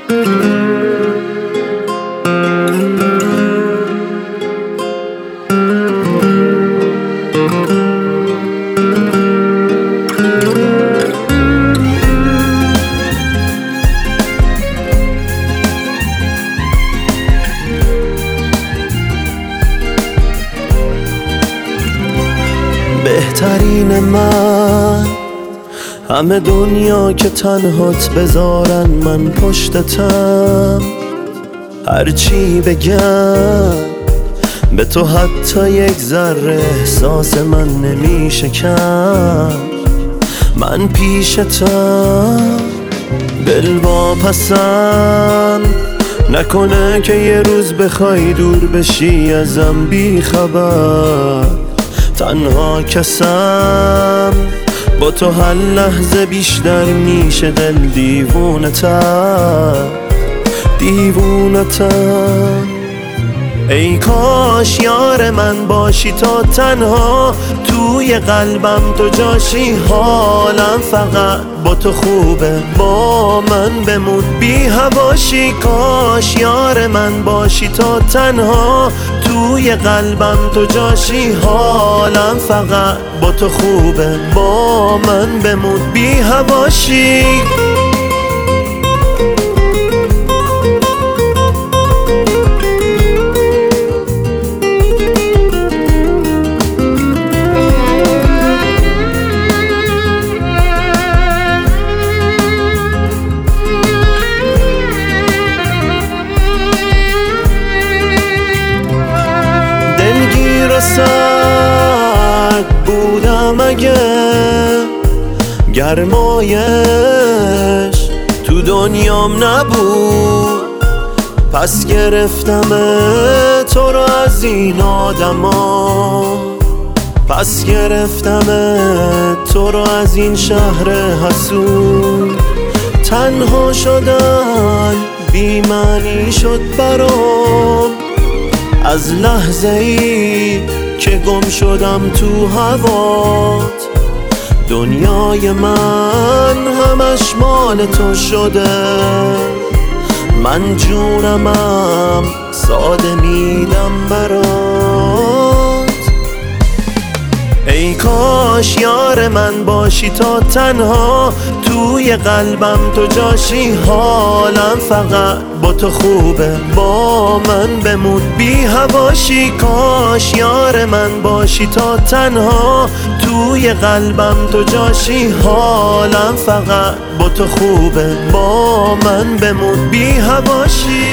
بهترین من همه دنیا که تنهات بذارن من پشتتم، هرچی بگم به تو حتی یک ذره احساس من نمیشه کم. من پیشتم دل واپسم، نکنه که یه روز بخوای دور بشی ازم بی خبر. تنها کسم با تو هر لحظه بیشتر میشه دل دیوونتم. ای کاش یار من باشی تا تنها توی قلبم تو جاشی. حالم فقط با تو خوبه، با من بمون بی هواشی. کاش یار من باشی تا تنها توی قلبم تو جاشی. حالم فقط با تو خوبه، با من بمون بی هواشی. دلگیر و سرد بودم اگه گرمایش تو دنیام نبود، پس گرفتم تو رو از این آدما. پس گرفتم تو رو از این شهر حسود. تنها شدن بی معنی شد برام، از لحظه ای که گم شدم تو هوات. دنیای من همش مال تو شده، من جونمم ساده میدم برات. ای کاش یار من باشی تا تنها توی قلبم تو جاشی. حالم فقط با تو خوبه، با من بمون بی هواشی. کاش یار من باشی تا تنها توی قلبم تو جاشی. حالم فقط با تو خوبه، با من بمون بی هواشی.